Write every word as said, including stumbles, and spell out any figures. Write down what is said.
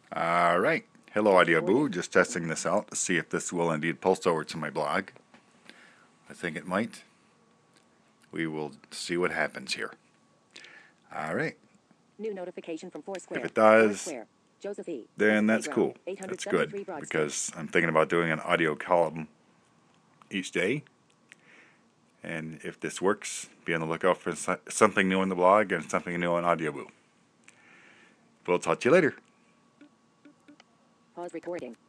Alright, hello Audioboo, just testing this out to see if this will indeed post over to my blog. I think it might. We will see what happens here. Alright. New notification from Foursquare. If it does, Foursquare. Joseph E. then that's Playground, cool. That's good, Broad Street. because I'm thinking about doing an audio column each day. And if this works, be on the lookout for something new on the blog and something new on Audioboo. We'll talk to you later. Pause recording.